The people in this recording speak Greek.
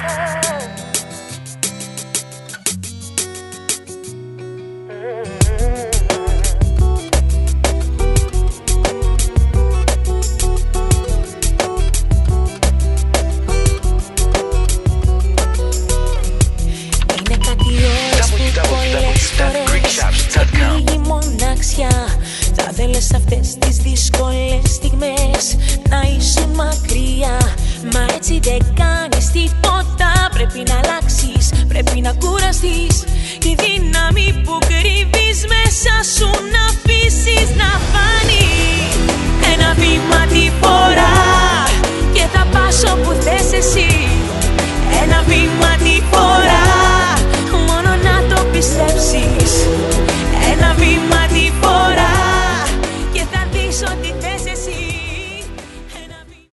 Θα θέλες αυτές τις δύσκολες στιγμές να ήσουν μακριά, μα έτσι δεν κάνεις τίποτα. Πρέπει να αλλάξεις, πρέπει να κουραστείς. Η δύναμη που κρύβεις μέσα σου να αφήσεις να φανεί.